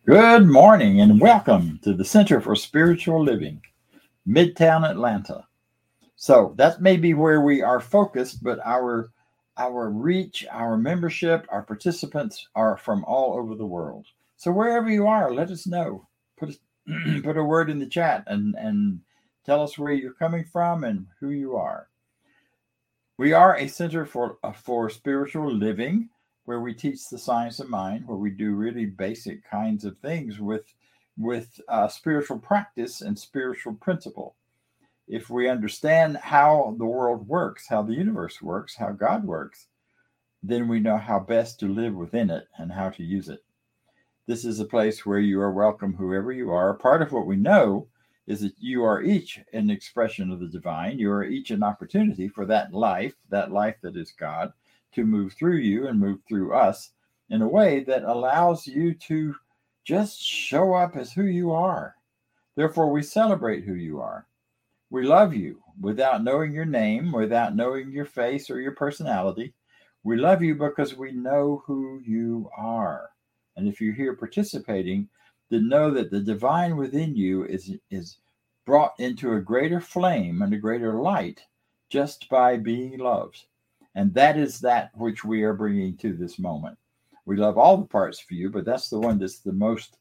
Good morning and welcome to the Center for Spiritual Living, Midtown Atlanta. So that may be where we are focused, but our reach, our membership, our participants are from all over the world. So wherever you are, let us know. Put a word in the chat and tell us where you're coming from and who you are. We are a center for spiritual living, where we teach the science of mind, where we do really basic kinds of things with spiritual practice and spiritual principle. If we understand how the world works, how the universe works, how God works, then we know how best to live within it and how to use it. This is a place where you are welcome, whoever you are. Part of what we know is that you are each an expression of the divine. You are each an opportunity for that life that is God, to move through you and move through us in a way that allows you to just show up as who you are. Therefore, we celebrate who you are. We love you without knowing your name, without knowing your face or your personality. We love you because we know who you are. And if you're here participating, then know that the divine within you is brought into a greater flame and a greater light just by being loved. And that is that which we are bringing to this moment. We love all the parts of you, but that's the one that's the most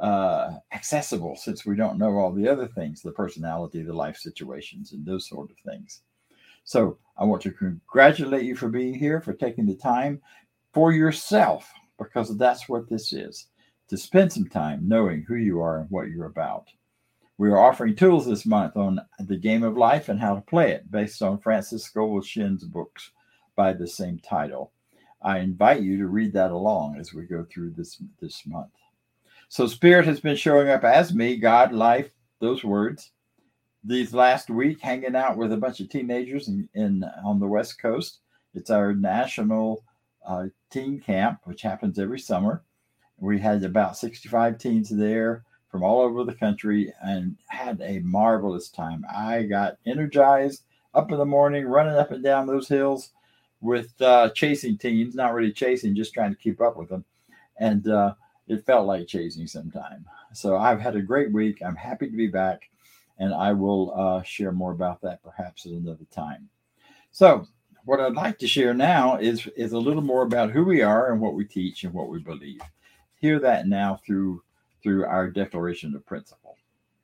accessible, since we don't know all the other things, the personality, the life situations, and those sort of things. So I want to congratulate you for being here, for taking the time for yourself, because that's what this is, to spend some time knowing who you are and what you're about. We are offering tools this month on the game of life and how to play it, based on Francis Scovel Shinn's books by the same title. I invite you to read that along as we go through this month. So Spirit has been showing up as me, God, life, those words, these last week, hanging out with a bunch of teenagers on the West Coast. It's our national teen camp, which happens every summer. We had about 65 teens there from all over the country and had a marvelous time. I got energized up in the morning, running up and down those hills with chasing teens, not really chasing, just trying to keep up with them. And it felt like chasing sometime. So I've had a great week. I'm happy to be back, and I will share more about that perhaps at another time. So what I'd like to share now is a little more about who we are and what we teach and what we believe. Hear that now through our declaration of principle.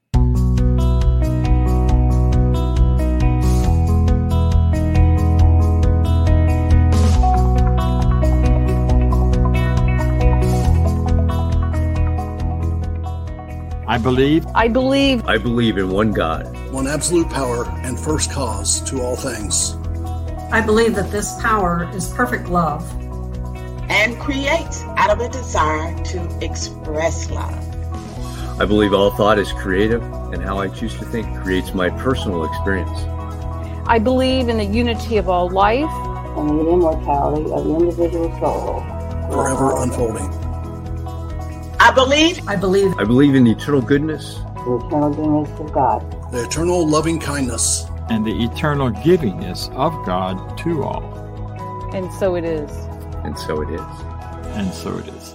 I believe in one God, one absolute power and first cause to all things. I believe that this power is perfect love and creates out of a desire to express love. I believe all thought is creative, and how I choose to think creates my personal experience. I believe in the unity of all life and the immortality of the individual soul, forever unfolding. I believe in the eternal goodness, the eternal goodness of God, the eternal loving kindness, and the eternal givingness of God to all. And so it is. And so it is. And so it is.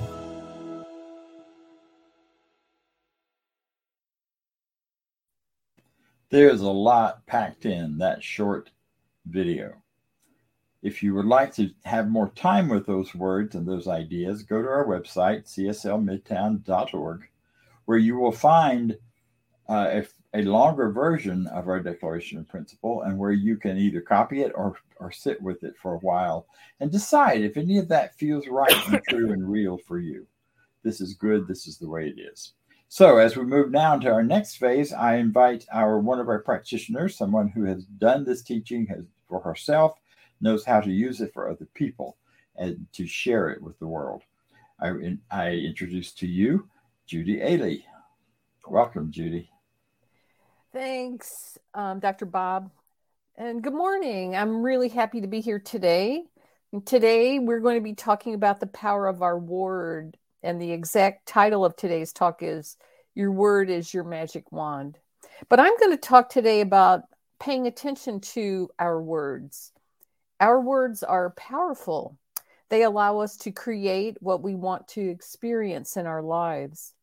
There's a lot packed in that short video. If you would like to have more time with those words and those ideas, go to our website, cslmidtown.org, where you will find a longer version of our Declaration of Principle, and where you can either copy it or sit with it for a while and decide if any of that feels right and true and real for you. This is good. This is the way it is. So as we move now to our next phase, I invite one of our practitioners, someone who has done this teaching for herself, knows how to use it for other people, and to share it with the world. I introduce to you Judy Ailey. Welcome, Judy. Thanks, Dr. Bob. And good morning. I'm really happy to be here today. And today we're going to be talking about the power of our word. And the exact title of today's talk is Your Word is Your Magic Wand. But I'm going to talk today about paying attention to our words. Our words are powerful. They allow us to create what we want to experience in our lives.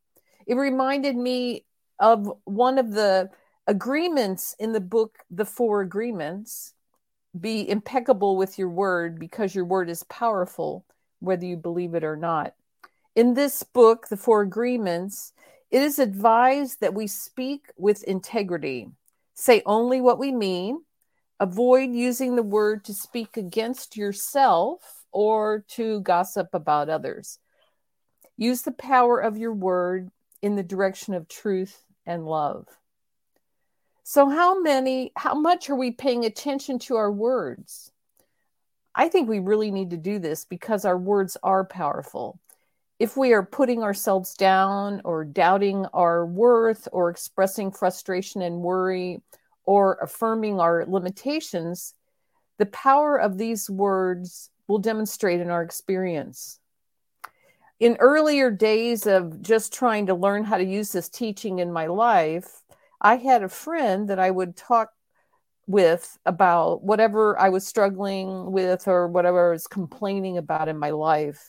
It reminded me of one of the agreements in the book, The Four Agreements. Be impeccable with your word because your word is powerful, whether you believe it or not. In this book, The Four Agreements, it is advised that we speak with integrity, say only what we mean, avoid using the word to speak against yourself or to gossip about others. Use the power of your word in the direction of truth and love. So how much are we paying attention to our words? I think we really need to do this because our words are powerful. If we are putting ourselves down or doubting our worth or expressing frustration and worry or affirming our limitations, the power of these words will demonstrate in our experience. In earlier days of just trying to learn how to use this teaching in my life, I had a friend that I would talk with about whatever I was struggling with or whatever I was complaining about in my life.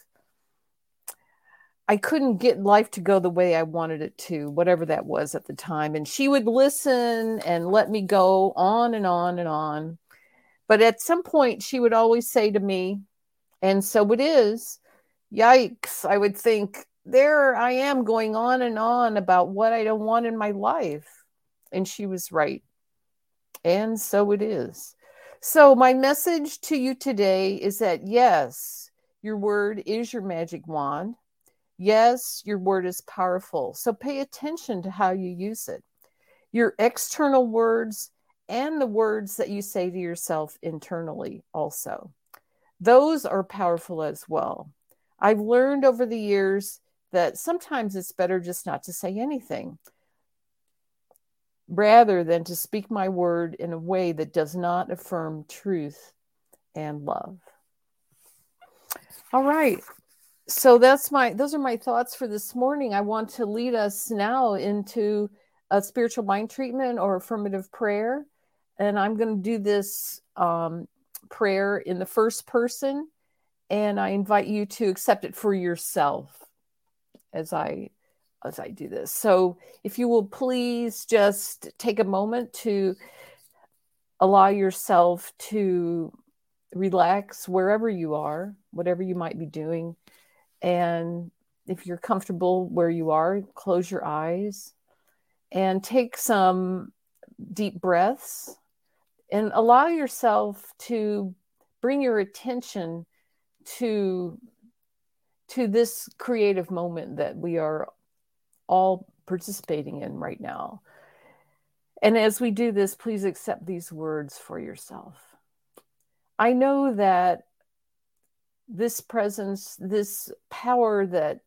I couldn't get life to go the way I wanted it to, whatever that was at the time. And she would listen and let me go on and on and on. But at some point, she would always say to me, and so it is, yikes, I would think, there I am going on and on about what I don't want in my life. And she was right. And so it is. So my message to you today is that, yes, your word is your magic wand. Yes, your word is powerful. So pay attention to how you use it. Your external words and the words that you say to yourself internally also. Those are powerful as well. I've learned over the years that sometimes it's better just not to say anything, rather than to speak my word in a way that does not affirm truth and love. All right. So those are my thoughts for this morning. I want to lead us now into a spiritual mind treatment or affirmative prayer. And I'm going to do this prayer in the first person. And I invite you to accept it for yourself as I do this. So if you will please just take a moment to allow yourself to relax wherever you are, whatever you might be doing. And if you're comfortable where you are, close your eyes and take some deep breaths and allow yourself to bring your attention to this creative moment that we are all participating in right now. And as we do this, please accept these words for yourself. I know that this presence, this power that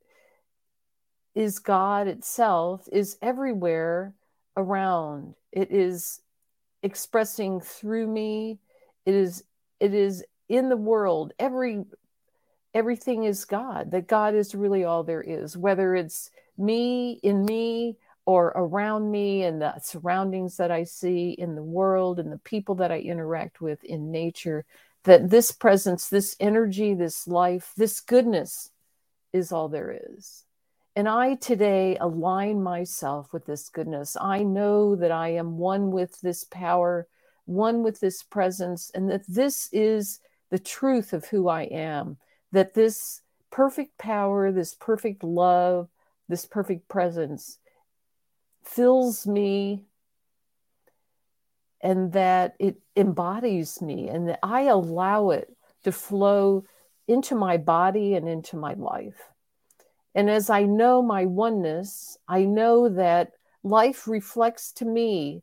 is God itself, is everywhere around. It is expressing through me. It is in the world. Everything is God, that God is really all there is, whether it's in me, or around me and the surroundings that I see in the world and the people that I interact with in nature, that this presence, this energy, this life, this goodness is all there is. And I today align myself with this goodness. I know that I am one with this power, one with this presence, and that this is the truth of who I am, that this perfect power, this perfect love, this perfect presence fills me, and that it embodies me, and that I allow it to flow into my body and into my life. And as I know my oneness, I know that life reflects to me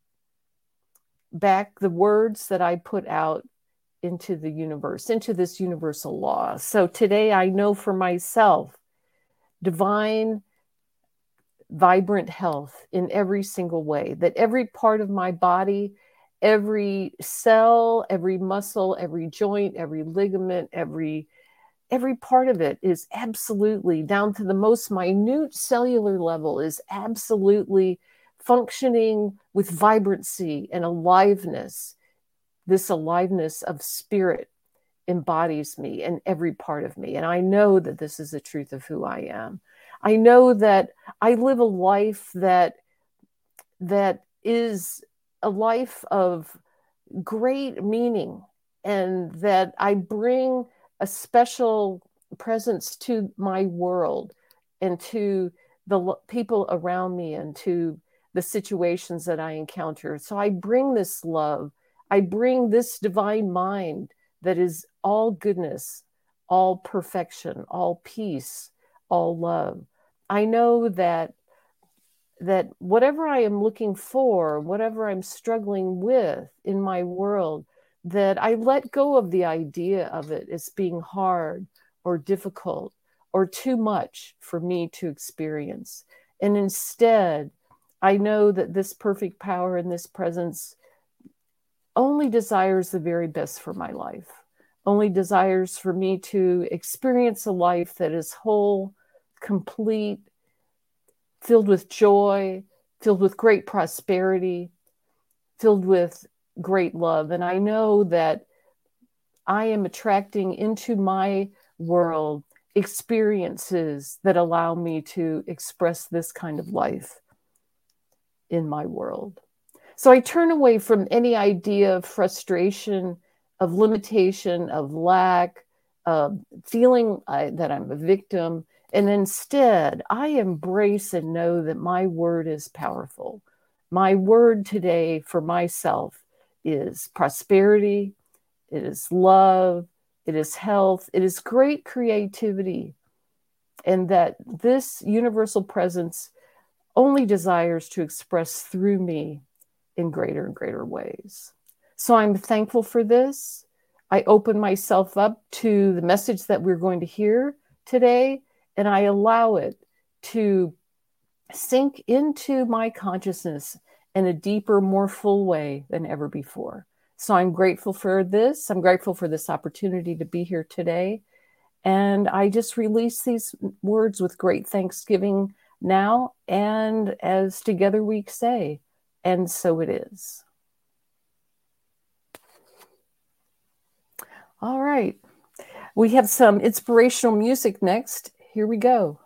back the words that I put out into the universe, into this universal law. So today I know for myself divine, vibrant health in every single way, that every part of my body, every cell, every muscle, every joint, every ligament, every part of it is absolutely, down to the most minute cellular level, is absolutely functioning with vibrancy and aliveness. This aliveness of spirit embodies me and every part of me. And I know that this is the truth of who I am. I know that I live a life that is a life of great meaning, and that I bring a special presence to my world and to the people around me and to the situations that I encounter. So I bring this love. I bring this divine mind that is all goodness, all perfection, all peace, all love. I know that whatever I am looking for, whatever I'm struggling with in my world, that I let go of the idea of it as being hard or difficult or too much for me to experience. And instead, I know that this perfect power and this presence only desires the very best for my life, only desires for me to experience a life that is whole, complete, filled with joy, filled with great prosperity, filled with great love. And I know that I am attracting into my world experiences that allow me to express this kind of life in my world. So I turn away from any idea of frustration, of limitation, of lack, of feeling that I'm a victim. And instead, I embrace and know that my word is powerful. My word today for myself is prosperity, it is love, it is health, it is great creativity. And that this universal presence only desires to express through me in greater and greater ways. So I'm thankful for this. I open myself up to the message that we're going to hear today, and I allow it to sink into my consciousness in a deeper, more full way than ever before. So I'm grateful for this. I'm grateful for this opportunity to be here today. And I just release these words with great thanksgiving now, and as together we say, and so it is. All right. We have some inspirational music next. Here we go.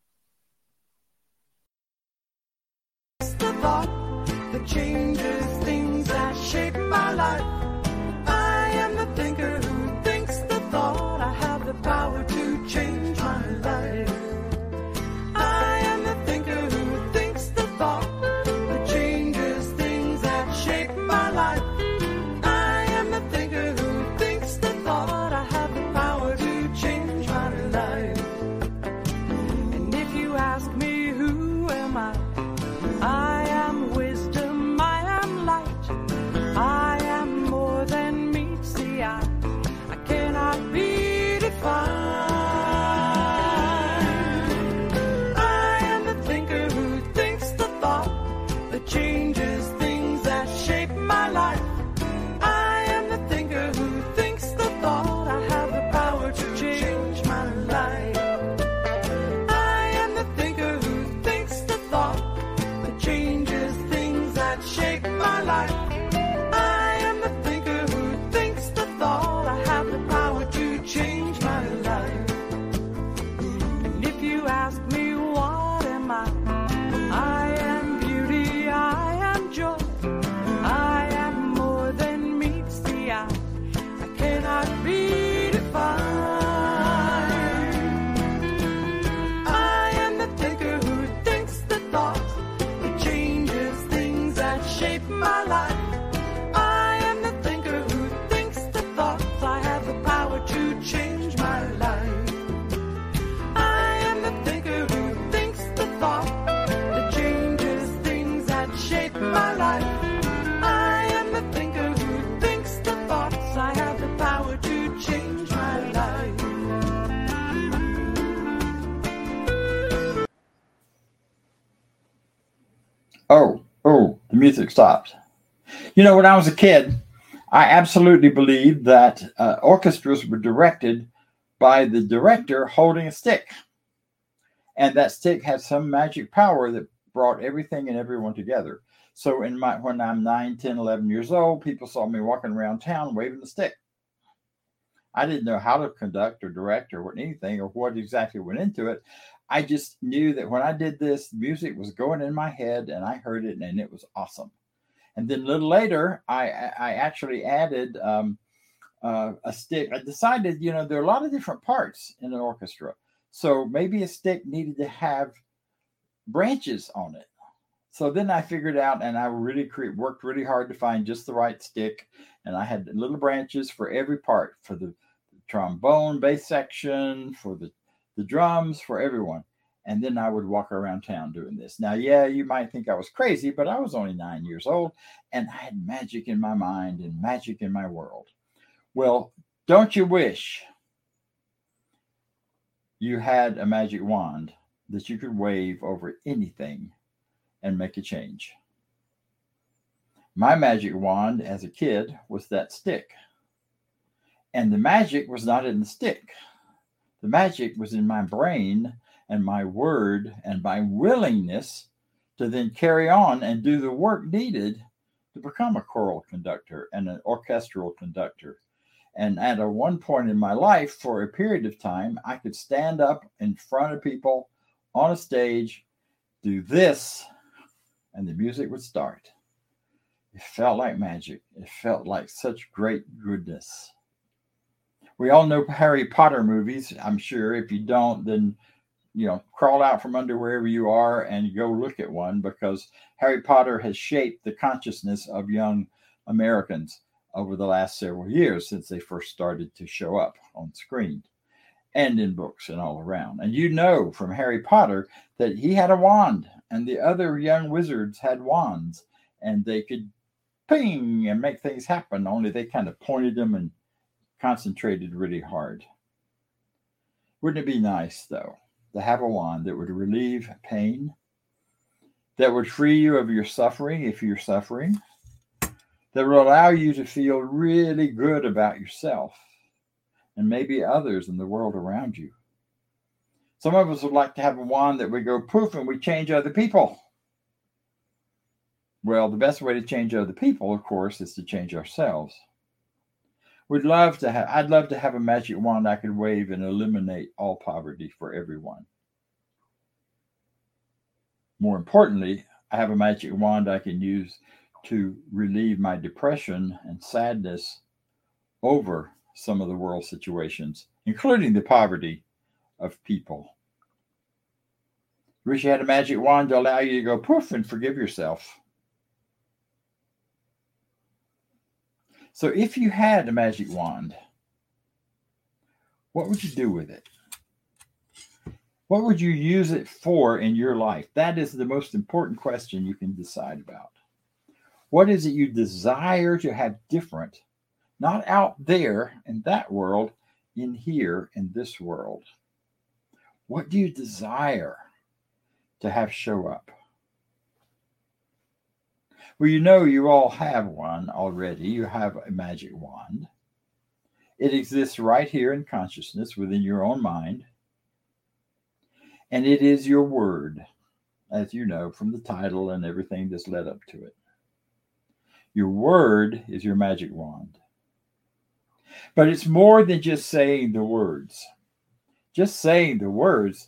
It's the thought that changes things that shape my life. I am the thinker who thinks the thought. I have the power to change my life. I am the thinker who thinks the thought that changes things that shape my life. I am the thinker who thinks the thought. I have the power to change my life. And if you ask me who am I am wisdom, I am light. I am more than meets the eye. I cannot be defined. I am the thinker who thinks the thought that changes things that shape my life. I am the thinker who thinks the thought. I have the power to change my life. I am the thinker who thinks the thought that changes things that shape my life. I am the thinker who thinks the thought. I have the power to change my life. And if you ask me what am I am beauty, I am joy. I am more than meets the eye. I cannot be defined. I am the thinker who thinks the thought that changes things that shape my life. I am the thinker who thinks the thoughts. I have the power to change my life. I am the thinker who thinks the thought that changes things that shape my life. I am the thinker who thinks the thoughts. I have the power to change my life. Oh, the music stopped. You know, when I was a kid, I absolutely believed that orchestras were directed by the director holding a stick. And that stick had some magic power that brought everything and everyone together. So when I'm 9, 10, 11 years old, people saw me walking around town waving the stick. I didn't know how to conduct or direct or anything or what exactly went into it. I just knew that when I did this, music was going in my head and I heard it and it was awesome. And then a little later, I actually added a stick. I decided, there are a lot of different parts in an orchestra. So maybe a stick needed to have branches on it. So then I figured out, and I really worked really hard to find just the right stick. And I had little branches for every part, for the trombone, bass section, for the drums, for everyone. And then I would walk around town doing this. Now, yeah, you might think I was crazy, but I was only 9 years old, and I had magic in my mind and magic in my world. Well, don't you wish you had a magic wand that you could wave over anything and make a change? My magic wand as a kid was that stick. And the magic was not in the stick. The magic was in my brain and my word and my willingness to then carry on and do the work needed to become a choral conductor and an orchestral conductor. And at one point in my life, for a period of time, I could stand up in front of people on a stage, do this, and the music would start. It felt like magic. It felt like such great goodness. We all know Harry Potter movies, I'm sure. If you don't, then, crawl out from under wherever you are and go look at one, because Harry Potter has shaped the consciousness of young Americans over the last several years since they first started to show up on screen and in books and all around. And from Harry Potter that he had a wand and the other young wizards had wands and they could ping and make things happen, only they kind of pointed them and concentrated really hard. Wouldn't it be nice, though, to have a wand that would relieve pain, that would free you of your suffering if you're suffering, that would allow you to feel really good about yourself and maybe others in the world around you? Some of us would like to have a wand that would go poof and we change other people. Well, the best way to change other people, of course, is to change ourselves. I'd love to have a magic wand I could wave and eliminate all poverty for everyone. More importantly, I have a magic wand I can use to relieve my depression and sadness over some of the world situations, including the poverty of people. Wish you had a magic wand to allow you to go poof and forgive yourself. So if you had a magic wand, what would you do with it? What would you use it for in your life? That is the most important question you can decide about. What is it you desire to have different? Not out there in that world, in here in this world. What do you desire to have show up? Well, you all have one already. You have a magic wand. It exists right here in consciousness within your own mind. And it is your word, as you know from the title and everything that's led up to it. Your word is your magic wand. But it's more than just saying the words. Just saying the words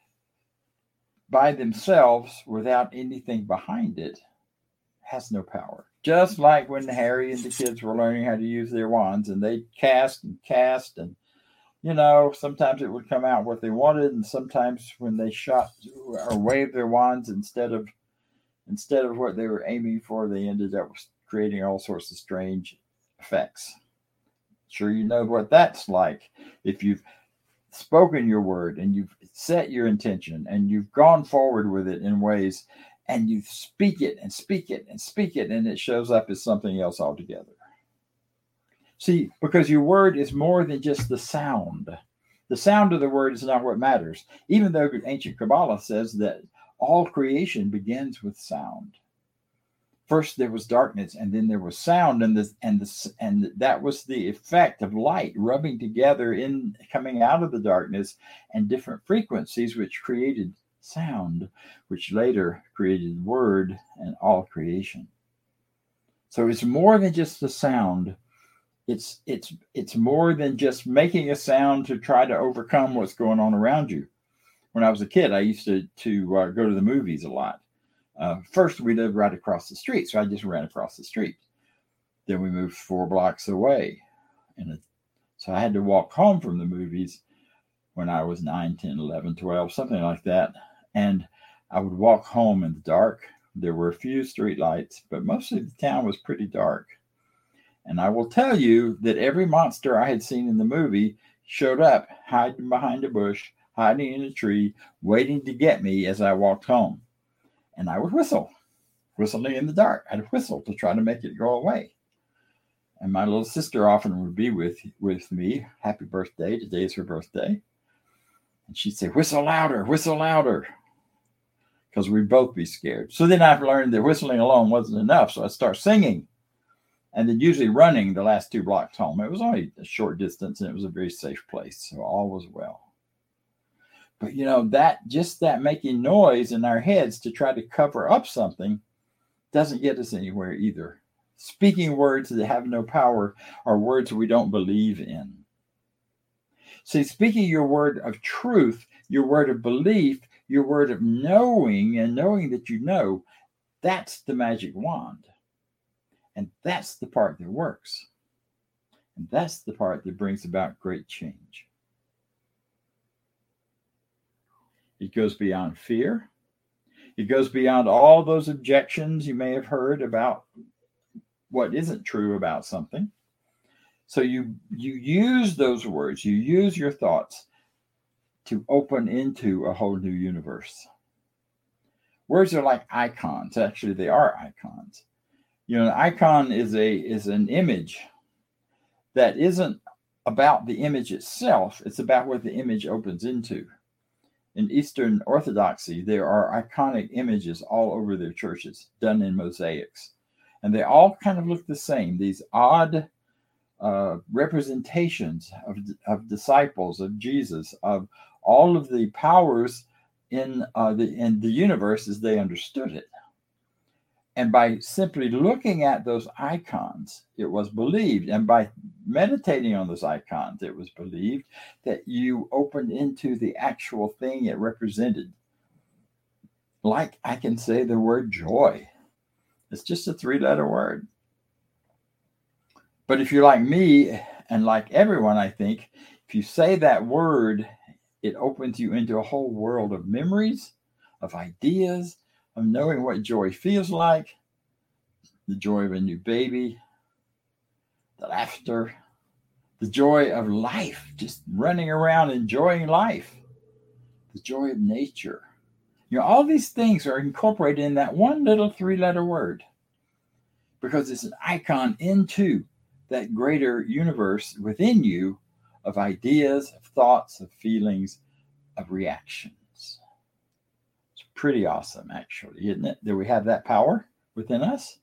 by themselves without anything behind it has no power. Just like when Harry and the kids were learning how to use their wands and they cast and sometimes it would come out what they wanted, and sometimes when they shot or waved their wands instead of what they were aiming for, they ended up creating all sorts of strange effects. Sure, you know what that's like. If you've spoken your word and you've set your intention and you've gone forward with it in ways, and you speak it and speak it and speak it, and it shows up as something else altogether. See, because your word is more than just the sound. The sound of the word is not what matters, even though ancient Kabbalah says that all creation begins with sound. First there was darkness, and then there was sound, and that was the effect of light rubbing together in coming out of the darkness, and different frequencies which created sound, which later created word and all creation. So it's more than just the sound. It's more than just making a sound to try to overcome what's going on around you. when I was a kid, I used to go to the movies a lot. First, we lived right across the street, so I just ran across the street. Then we moved 4 blocks away. So I had to walk home from the movies when I was 9, 10, 11, 12, something like that. And I would walk home in the dark. There were a few street lights, but mostly the town was pretty dark. And I will tell you that every monster I had seen in the movie showed up, hiding behind a bush, hiding in a tree, waiting to get me as I walked home. And I would whistling in the dark. I'd whistle to try to make it go away. And my little sister often would be with me. Happy birthday. Today is her birthday. And she'd say, whistle louder, because we'd both be scared. So then I've learned that whistling alone wasn't enough. So I'd start singing and then usually running the last 2 blocks home. It was only a short distance and it was a very safe place. So all was well. But that making noise in our heads to try to cover up something doesn't get us anywhere either. Speaking words that have no power are words we don't believe in. See, speaking your word of truth, your word of belief, your word of knowing and knowing that you know, that's the magic wand. And that's the part that works. And that's the part that brings about great change. It goes beyond fear. It goes beyond all those objections you may have heard about what isn't true about something. So you use those words, you use your thoughts to open into a whole new universe. Words are like icons. Actually, they are icons. An icon is an image that isn't about the image itself. It's about what the image opens into. In Eastern Orthodoxy, there are iconic images all over their churches, done in mosaics. And they all kind of look the same, these odd representations of disciples, of Jesus, of all of the powers in the universe as they understood it. And by simply looking at those icons, it was believed. And by meditating on those icons, it was believed that you opened into the actual thing it represented. Like I can say the word joy. It's just a 3-letter word. But if you're like me and like everyone, I think, if you say that word, it opens you into a whole world of memories, of ideas, of knowing what joy feels like, the joy of a new baby, the laughter, the joy of life, just running around enjoying life, the joy of nature. All these things are incorporated in that one little 3-letter word because it's an icon into that greater universe within you of ideas, of thoughts, of feelings, of reactions. It's pretty awesome, actually, isn't it? That we have that power within us.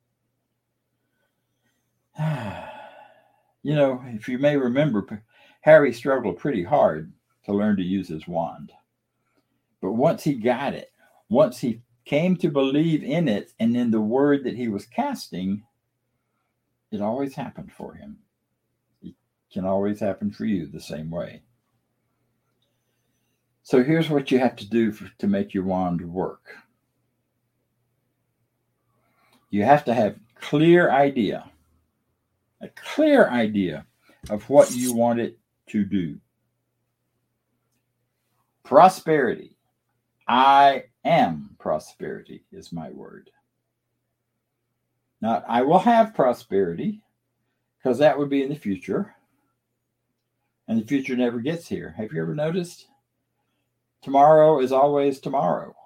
If you may remember, Harry struggled pretty hard to learn to use his wand. But once he got it, once he came to believe in it and in the word that he was casting, it always happened for him. It can always happen for you the same way. So here's what you have to do to make your wand work. You have to have a clear idea of what you want it to do. Prosperity. I am prosperity is my word. Not I will have prosperity, because that would be in the future. And the future never gets here. Have you ever noticed? Tomorrow is always tomorrow.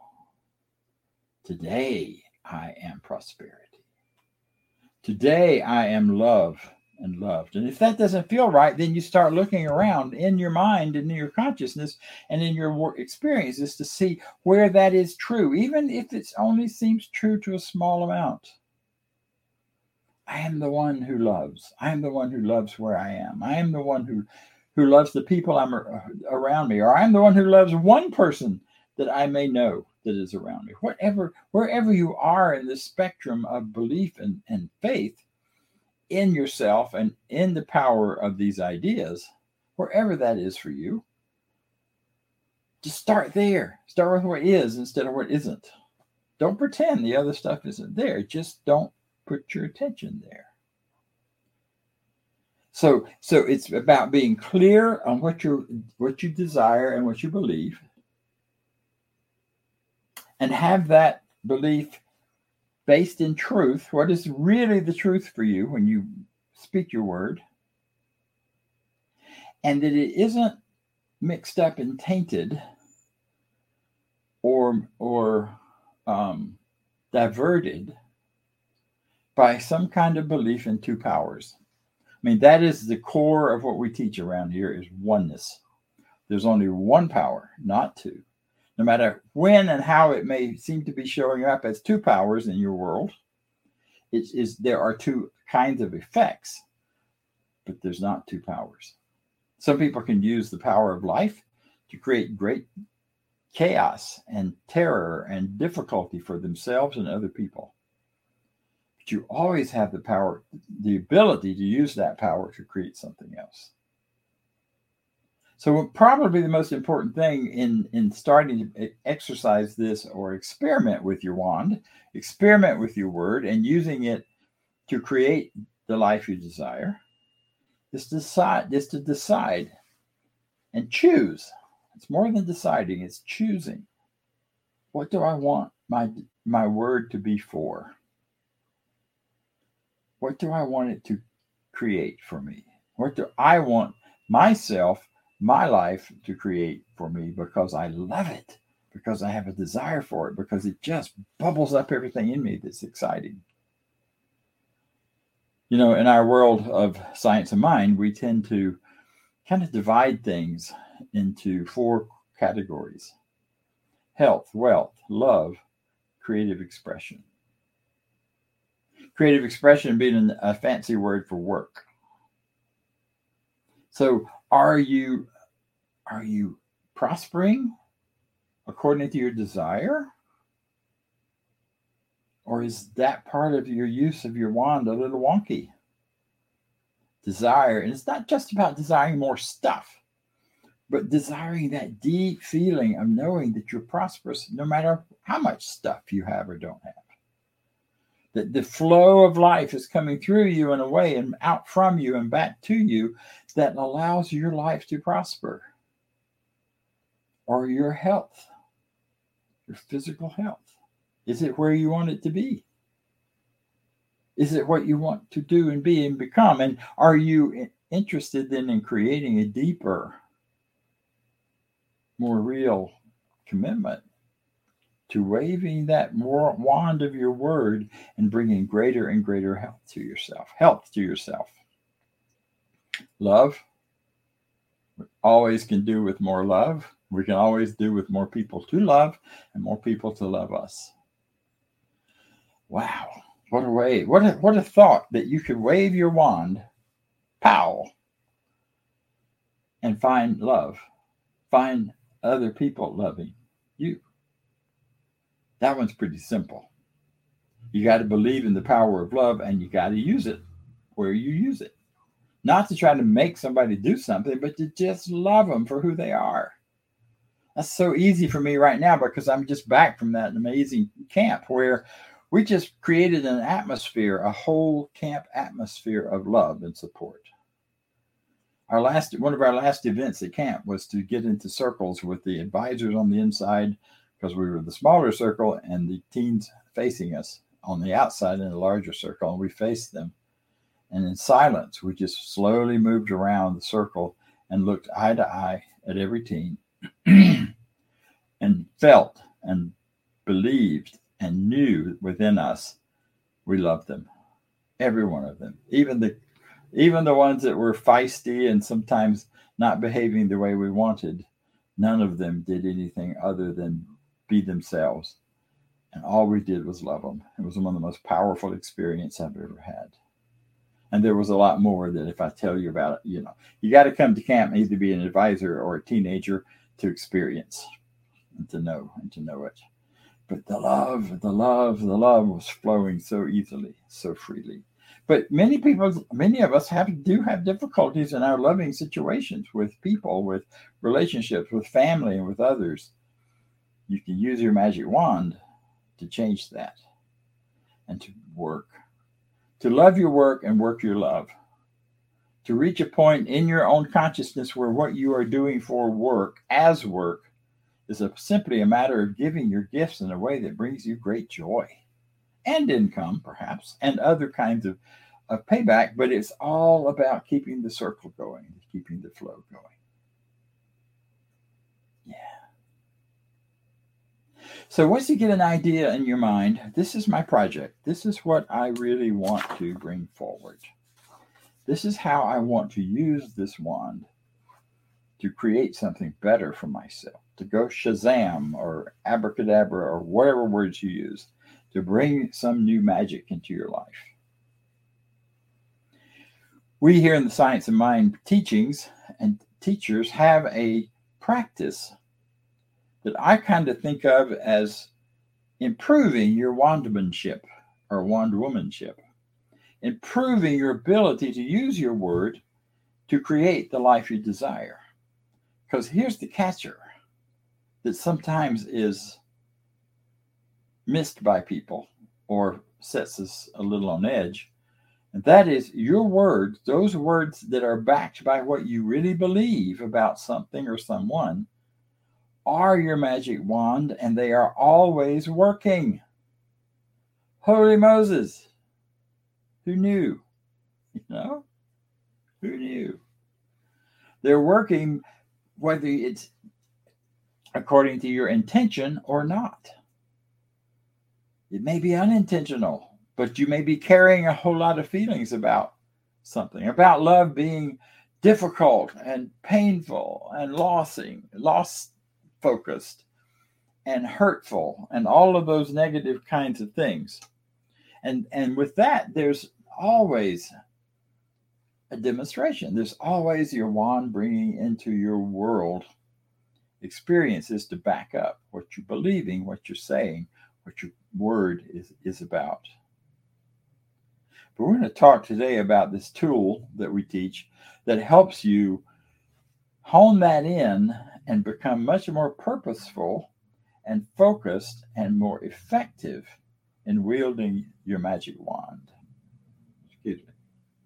Today I am prosperity. Today I am love and loved. And if that doesn't feel right, then you start looking around in your mind and in your consciousness and in your experiences to see where that is true, even if it only seems true to a small amount. I am the one who loves. I am the one who loves where I am. I am the one who loves the people I'm around me, or I'm the one who loves one person that I may know that is around me. Wherever you are in this spectrum of belief and faith in yourself and in the power of these ideas, wherever that is for you, Just start there. Start with what is instead of what isn't. Don't pretend the other stuff isn't there. Just don't put your attention there. So it's about being clear on what you desire and what you believe, and have that belief based in truth. What is really the truth for you when you speak your word, and that it isn't mixed up and tainted or diverted by some kind of belief in two powers. I mean, that is the core of what we teach around here, is oneness. There's only one power, not two. No matter when and how it may seem to be showing up as two powers in your world, there are two kinds of effects, but there's not two powers. Some people can use the power of life to create great chaos and terror and difficulty for themselves and other people. But you always have the power, the ability to use that power to create something else. So probably the most important thing in starting to exercise this or experiment with your wand, experiment with your word, and using it to create the life you desire, is to decide and choose. It's more than deciding, it's choosing. What do I want my word to be for? What do I want it to create for me? What do I want myself, my life, to create for me, because I love it, because I have a desire for it, because it just bubbles up everything in me that's exciting. You know, in our world of science of mind, we tend to kind of divide things into 4 categories: health, wealth, love, creative expression. Creative expression being a fancy word for work. So are you prospering according to your desire? Or is that part of your use of your wand a little wonky? Desire, and it's not just about desiring more stuff, but desiring that deep feeling of knowing that you're prosperous no matter how much stuff you have or don't have. That the flow of life is coming through you in a way and out from you and back to you that allows your life to prosper. Or your health, your physical health. Is it where you want it to be? Is it what you want to do and be and become? And are you interested then in creating a deeper, more real commitment to waving that more wand of your word and bringing greater and greater health to yourself? Love, we always can do with more love. We can always do with more people to love and more people to love us. Wow. What a way. What a thought that you could wave your wand, pow, and find love. Find other people loving you. That one's pretty simple. You got to believe in the power of love, and you got to use it where you use it. Not to try to make somebody do something, but to just love them for who they are. That's so easy for me right now because I'm just back from that amazing camp where we just created an atmosphere, a whole camp atmosphere of love and support. One of our last events at camp was to get into circles with the advisors on the inside, because we were the smaller circle, and the teens facing us on the outside in a larger circle, and we faced them. And in silence, we just slowly moved around the circle and looked eye to eye at every teen and felt and believed and knew within us we loved them, every one of them, even the ones that were feisty and sometimes not behaving the way we wanted. None of them did anything other than be themselves, and all we did was love them. It was one of the most powerful experiences I've ever had. And there was a lot more that if I tell you about it, you got to come to camp and either be an advisor or a teenager to experience and to know it. But the love was flowing so easily, so freely. But many of us do have difficulties in our loving situations with people, with relationships, with family, and with others. You can use your magic wand to change that and to work, to love your work and work your love, to reach a point in your own consciousness where what you are doing for work, as work, is simply a matter of giving your gifts in a way that brings you great joy and income, perhaps, and other kinds of payback. But it's all about keeping the circle going, keeping the flow going. Yeah. So once you get an idea in your mind, this is my project. This is what I really want to bring forward. This is how I want to use this wand to create something better for myself, to go Shazam or abracadabra or whatever words you use, to bring some new magic into your life. We here in the Science of Mind teachings and teachers have a practice that I kind of think of as improving your wandmanship or wandwomanship, improving your ability to use your word to create the life you desire. Because here's the catcher that sometimes is missed by people or sets us a little on edge. And that is your words, those words that are backed by what you really believe about something or someone, are your magic wand, and they are always working. Holy Moses, who knew? You know, who knew? They're working whether it's according to your intention or not. It may be unintentional, but you may be carrying a whole lot of feelings about something, about love being difficult and painful and loss-focused and hurtful and all of those negative kinds of things. And with that, there's always a demonstration. There's always your wand bringing into your world experiences to back up what you're believing, what you're saying, what your word is about. But we're going to talk today about this tool that we teach that helps you hone that in and become much more purposeful and focused and more effective in wielding your magic wand. Excuse me.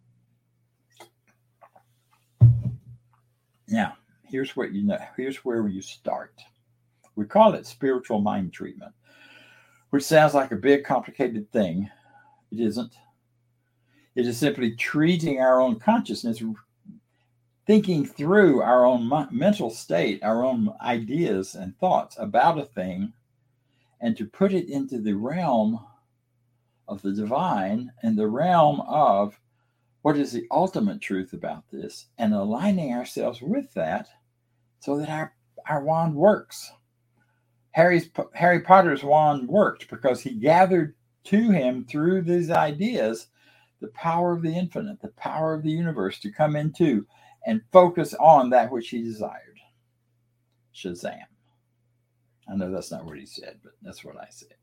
Now, here's where you start. We call it spiritual mind treatment, which sounds like a big, complicated thing. It isn't. It is simply treating our own consciousness, thinking through our own mental state, our own ideas and thoughts about a thing, and to put it into the realm of the divine and the realm of what is the ultimate truth about this, and aligning ourselves with that so that our wand works. Harry Potter's wand worked because he gathered to him through these ideas the power of the infinite, the power of the universe to come into and focus on that which he desired. Shazam. I know that's not what he said, but that's what I said.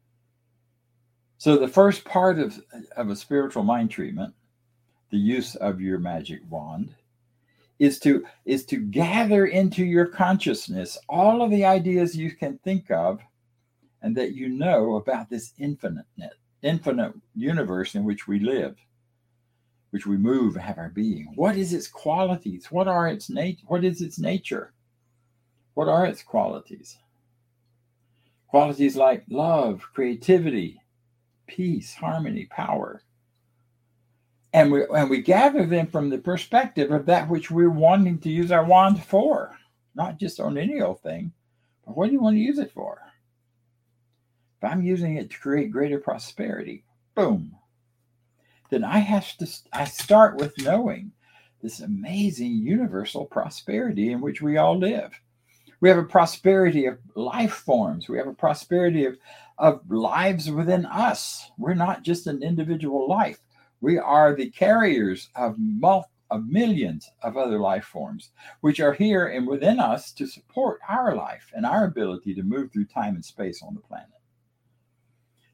So the first part of a spiritual mind treatment, the use of your magic wand, is to gather into your consciousness all of the ideas you can think of and that you know about this infinite universe in which we live, which we move and have our being. What is its qualities? What are its what is its nature? What are its qualities? Qualities like love, creativity, peace, harmony, power. And we gather them from the perspective of that which we're wanting to use our wand for, not just on any old thing, but what do you want to use it for? If I'm using it to create greater prosperity, boom, then I start with knowing this amazing universal prosperity in which we all live. We have a prosperity of life forms. We have a prosperity of lives within us. We're not just an individual life. We are the carriers of millions of other life forms, which are here and within us to support our life and our ability to move through time and space on the planet.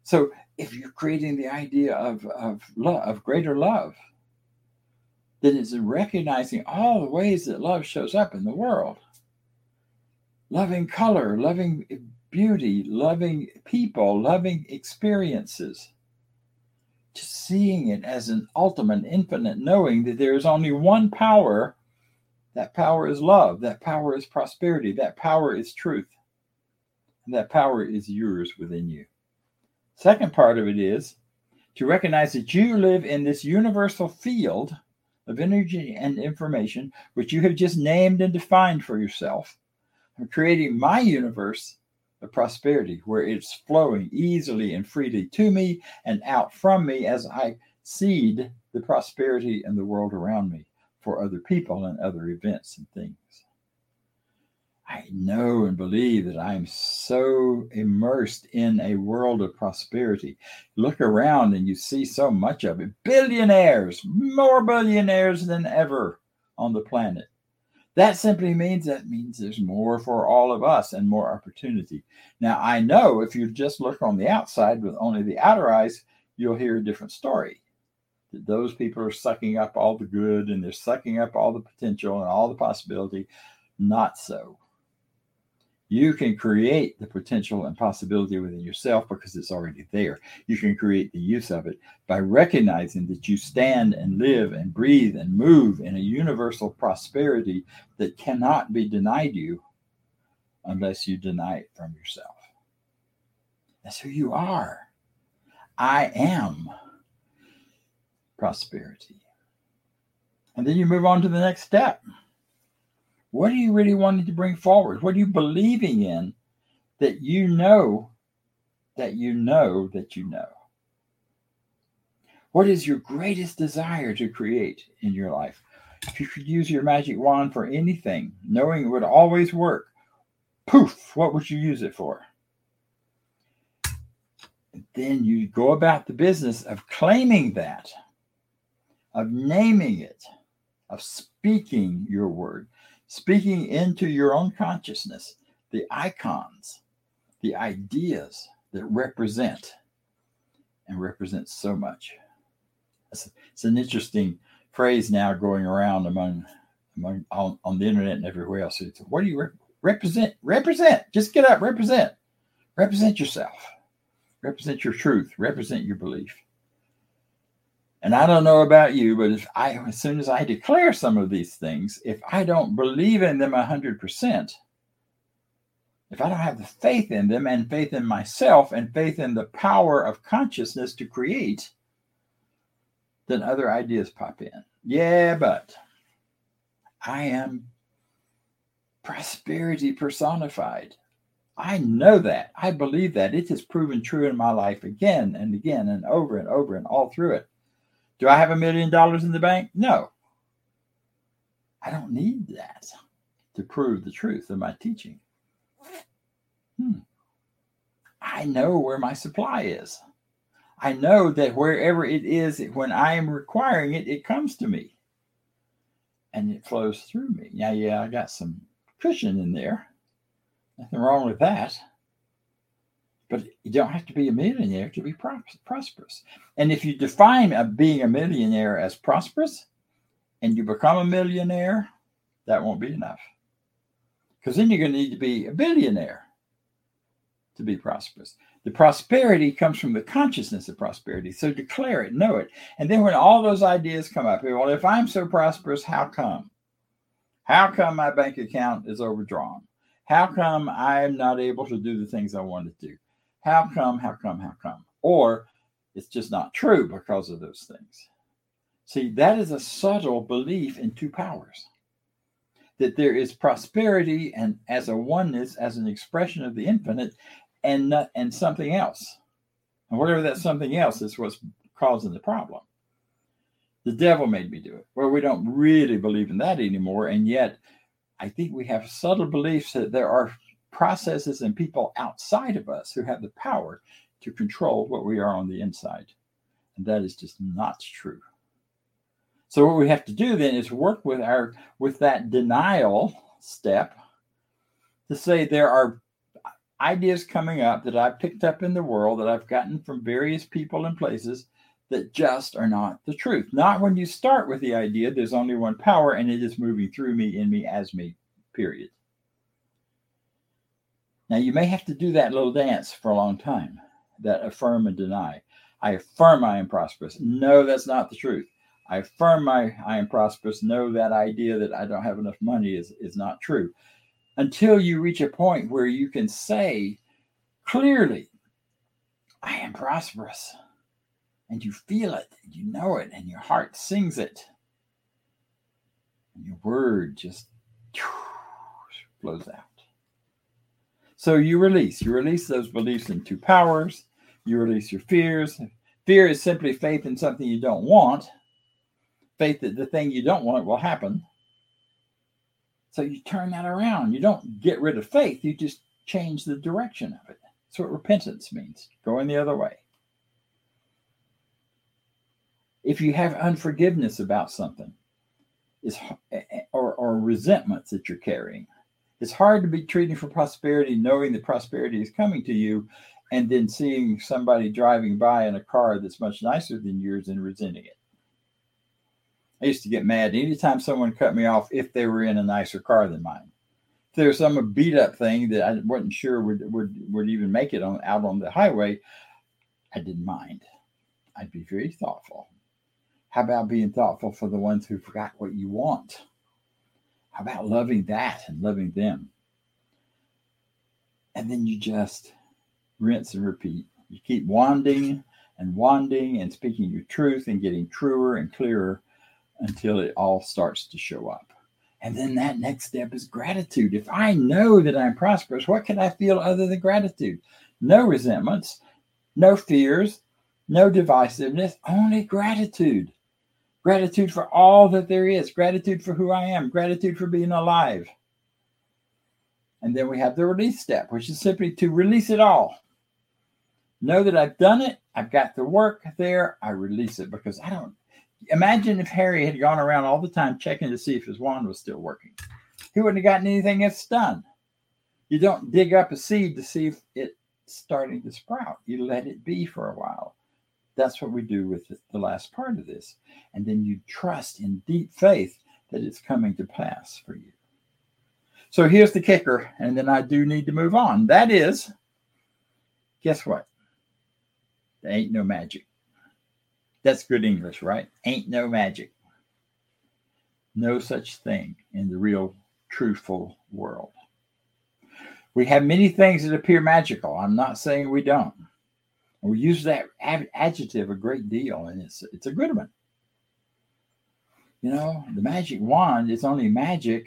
So if you're creating the idea of love, of greater love, then it's recognizing all the ways that love shows up in the world. Loving color, loving beauty, loving people, loving experiences. Just seeing it as an ultimate, infinite knowing that there is only one power. That power is love. That power is prosperity. That power is truth. And that power is yours within you. Second part of it is to recognize that you live in this universal field of energy and information, which you have just named and defined for yourself. I'm creating my universe of prosperity, where it's flowing easily and freely to me and out from me as I seed the prosperity in the world around me for other people and other events and things. I know and believe that I'm so immersed in a world of prosperity. Look around and you see so much of it. Billionaires, more billionaires than ever on the planet. That simply means there's more for all of us and more opportunity. Now, I know if you just look on the outside with only the outer eyes, you'll hear a different story. That those people are sucking up all the good and they're sucking up all the potential and all the possibility. Not so. You can create the potential and possibility within yourself because it's already there. You can create the use of it by recognizing that you stand and live and breathe and move in a universal prosperity that cannot be denied you unless you deny it from yourself. That's who you are. I am prosperity. And then you move on to the next step. What are you really wanting to bring forward? What are you believing in that you know that you know that you know? What is your greatest desire to create in your life? If you could use your magic wand for anything, knowing it would always work, poof, what would you use it for? And then you go about the business of claiming that, of naming it, of speaking your word. Speaking into your own consciousness, the icons, the ideas that represent so much. It's an interesting phrase now going around on the internet and everywhere else. It's, what do you represent? Represent. Just get up. Represent. Represent yourself. Represent your truth. Represent your belief. And I don't know about you, but as soon as I declare some of these things, if I don't believe in them 100%, if I don't have the faith in them and faith in myself and faith in the power of consciousness to create, then other ideas pop in. Yeah, but I am prosperity personified. I know that. I believe that. It has proven true in my life again and again and over and all through it. Do I have $1 million in the bank? No. I don't need that to prove the truth of my teaching. I know where my supply is. I know that wherever it is, when I am requiring it, it comes to me. And it flows through me. Now, yeah, I got some cushion in there. Nothing wrong with that. But you don't have to be a millionaire to be prosperous. And if you define being a millionaire as prosperous and you become a millionaire, that won't be enough. Because then you're going to need to be a billionaire to be prosperous. The prosperity comes from the consciousness of prosperity. So declare it, know it. And then when all those ideas come up, well, if I'm so prosperous, how come? How come my bank account is overdrawn? How come I'm not able to do the things I want to do? How come? Or it's just not true because of those things. See, that is a subtle belief in two powers. That there is prosperity and as a oneness, as an expression of the infinite, and something else. And whatever that something else is what's causing the problem. The devil made me do it. Well, we don't really believe in that anymore. And yet, I think we have subtle beliefs that there are processes and people outside of us who have the power to control what we are on the inside. And that is just not true. So what we have to do then is work with that denial step to say ideas coming up that I've picked up in the world that I've gotten from various people and places that just are not the truth. Not when you start with the idea there's only one power and it is moving through me, in me, as me, period. Now, you may have to do that little dance for a long time, that affirm and deny. I affirm I am prosperous. No, that's not the truth. I affirm I am prosperous. No, that idea that I don't have enough money is not true. Until you reach a point where you can say clearly, I am prosperous. And you feel it, and you know it, and your heart sings it. And your word just flows out. So you release those beliefs in two powers. You release your fears. Fear is simply faith in something you don't want. Faith that the thing you don't want will happen. So you turn that around. You don't get rid of faith. You just change the direction of it. That's what repentance means. Going the other way. If you have unforgiveness about something, or resentments that you're carrying, it's hard to be treating for prosperity, knowing that prosperity is coming to you, and then seeing somebody driving by in a car that's much nicer than yours and resenting it. I used to get mad anytime someone cut me off if they were in a nicer car than mine. If there was some beat up thing that I wasn't sure would even make it out on the highway, I didn't mind. I'd be very thoughtful. How about being thoughtful for the ones who forgot what you want? How about loving that and loving them? And then you just rinse and repeat. You keep wanding and speaking your truth and getting truer and clearer until it all starts to show up. And then that next step is gratitude. If I know that I'm prosperous, what can I feel other than gratitude? No resentments, no fears, no divisiveness, only gratitude. Gratitude for all that there is. Gratitude for who I am. Gratitude for being alive. And then we have the release step, which is simply to release it all. Know that I've done it. I've got the work there. I release it because I don't. Imagine if Harry had gone around all the time checking to see if his wand was still working. He wouldn't have gotten anything else done. You don't dig up a seed to see if it's starting to sprout. You let it be for a while. That's what we do with the last part of this. And then you trust in deep faith that it's coming to pass for you. So here's the kicker, and then I do need to move on. That is, guess what? There ain't no magic. That's good English, right? Ain't no magic. No such thing in the real, truthful world. We have many things that appear magical. I'm not saying we don't. We use that adjective a great deal, and it's a good one. You know, the magic wand is only magic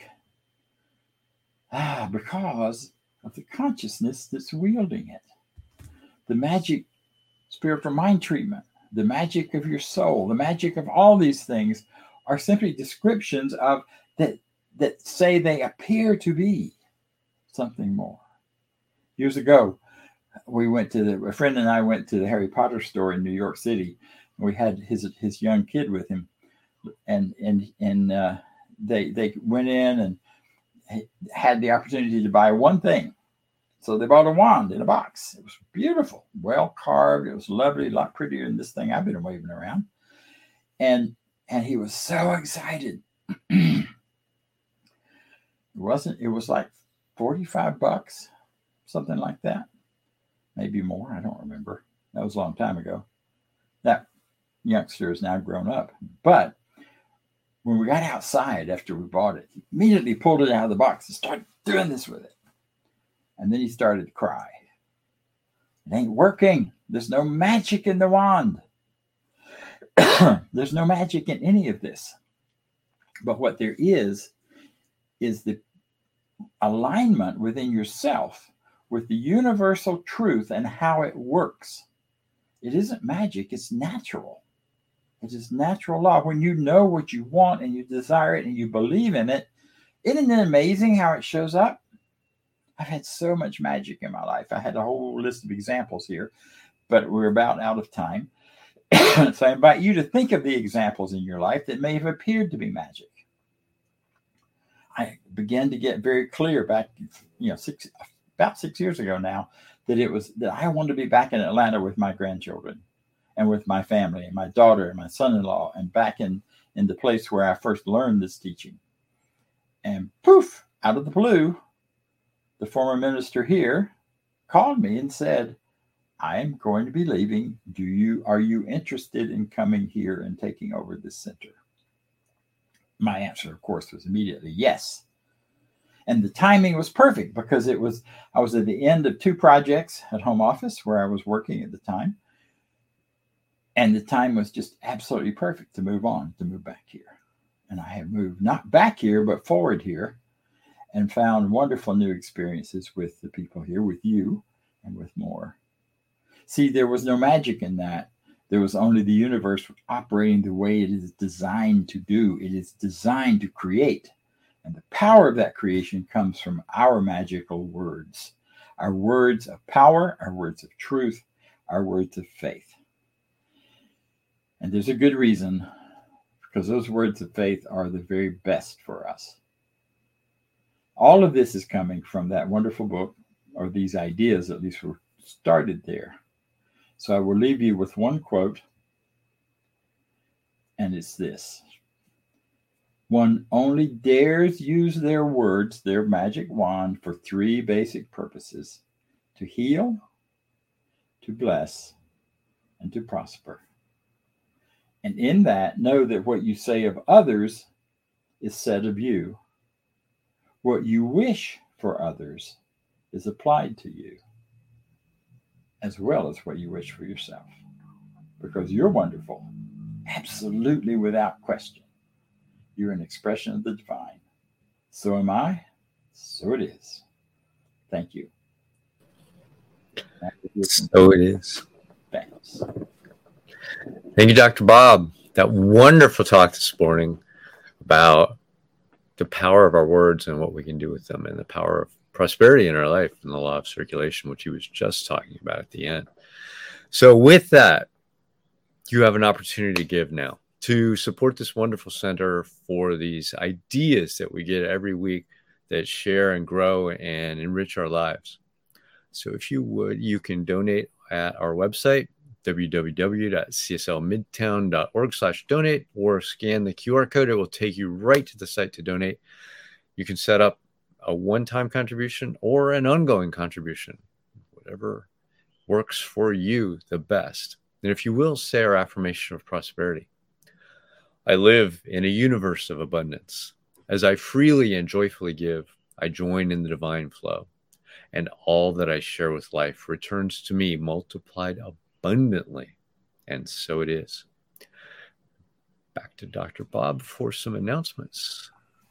because of the consciousness that's wielding it. The magic spiritual mind treatment, the magic of your soul, the magic of all these things are simply descriptions of that say they appear to be something more. Years ago, a friend and I went to the Harry Potter store in New York City. We had his young kid with him, and they went in and had the opportunity to buy one thing. So they bought a wand in a box. It was beautiful, well carved. It was lovely, a lot prettier than this thing I've been waving around. And he was so excited. It was like $45, something like that. Maybe more. I don't remember. That was a long time ago. That youngster is now grown up. But when we got outside after we bought it, he immediately pulled it out of the box and started doing this with it. And then he started to cry. It ain't working. There's no magic in the wand. There's no magic in any of this. But what there is the alignment within yourself with the universal truth and how it works. It isn't magic, it's natural. It is natural law. When you know what you want and you desire it and you believe in it, isn't it amazing how it shows up? I've had so much magic in my life. I had a whole list of examples here, but we're about out of time. So I invite you to think of the examples in your life that may have appeared to be magic. I began to get very clear back, about 6 years ago now, that I wanted to be back in Atlanta with my grandchildren and with my family and my daughter and my son-in-law, and back in the place where I first learned this teaching. And poof, out of the blue, the former minister here called me and said, I am going to be leaving. Are you interested in coming here and taking over this center? My answer, of course, was immediately yes. And the timing was perfect because I was at the end of 2 projects at home office where I was working at the time. And the time was just absolutely perfect to move back here. And I have moved not back here, but forward here, and found wonderful new experiences with the people here, with you, and with more. See, there was no magic in that. There was only the universe operating the way it is designed to do. It is designed to create. And the power of that creation comes from our magical words, our words of power, our words of truth, our words of faith. And there's a good reason, because those words of faith are the very best for us. All of this is coming from that wonderful book, or these ideas at least were started there. So I will leave you with one quote, and it's this. One only dares use their words, their magic wand, for 3 basic purposes: to heal, to bless, and to prosper. And in that, know that what you say of others is said of you. What you wish for others is applied to you, as well as what you wish for yourself. Because you're wonderful, absolutely without question. You're an expression of the divine. So am I. So it is. Thank you. So it is. Thanks. Thank you, Dr. Bob. That wonderful talk this morning about the power of our words and what we can do with them, and the power of prosperity in our life and the law of circulation, which he was just talking about at the end. So with that, you have an opportunity to give now, to support this wonderful center for these ideas that we get every week that share and grow and enrich our lives. So if you would, you can donate at our website, www.cslmidtown.org/donate, or scan the QR code. It will take you right to the site to donate. You can set up a one-time contribution or an ongoing contribution, whatever works for you the best. And if you will, say our affirmation of prosperity. I live in a universe of abundance. As I freely and joyfully give, I join in the divine flow, and all that I share with life returns to me multiplied abundantly. And so it is. Back to Dr. Bob for some announcements.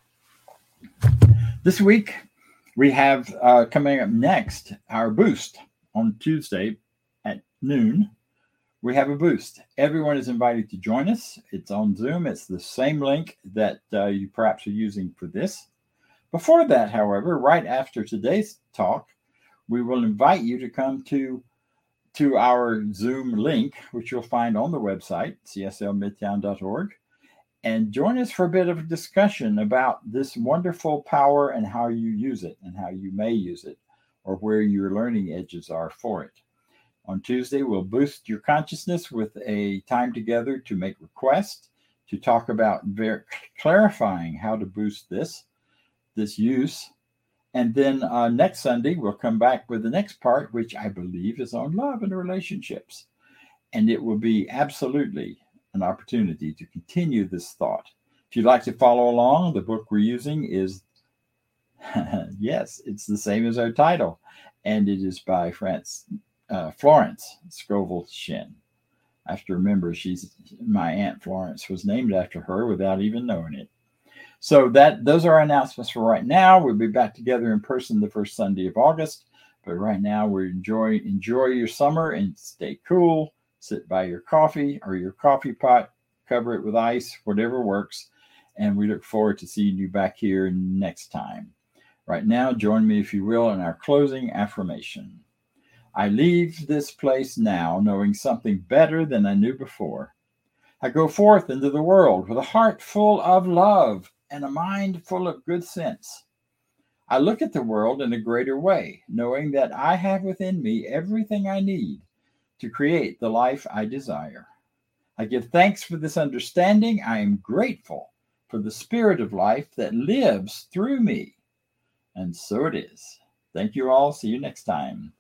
This week, we have coming up next our boost on Tuesday at noon. We have a boost. Everyone is invited to join us. It's on Zoom. It's the same link that you perhaps are using for this. Before that, however, right after today's talk, we will invite you to come to our Zoom link, which you'll find on the website, cslmidtown.org, and join us for a bit of a discussion about this wonderful power and how you use it and how you may use it, or where your learning edges are for it. On Tuesday, we'll boost your consciousness with a time together to make requests, to talk about clarifying how to boost this use. And then next Sunday, we'll come back with the next part, which I believe is on love and relationships. And it will be absolutely an opportunity to continue this thought. If you'd like to follow along, the book we're using is, yes, it's the same as our title. And it is by Florence Scovel Shinn. I have to remember my Aunt Florence was named after her without even knowing it. So those are our announcements for right now. We'll be back together in person the first Sunday of August. But right now, we enjoy your summer and stay cool. Sit by your coffee or your coffee pot, cover it with ice, whatever works. And we look forward to seeing you back here next time. Right now, join me, if you will, in our closing affirmation. I leave this place now knowing something better than I knew before. I go forth into the world with a heart full of love and a mind full of good sense. I look at the world in a greater way, knowing that I have within me everything I need to create the life I desire. I give thanks for this understanding. I am grateful for the spirit of life that lives through me. And so it is. Thank you all. See you next time.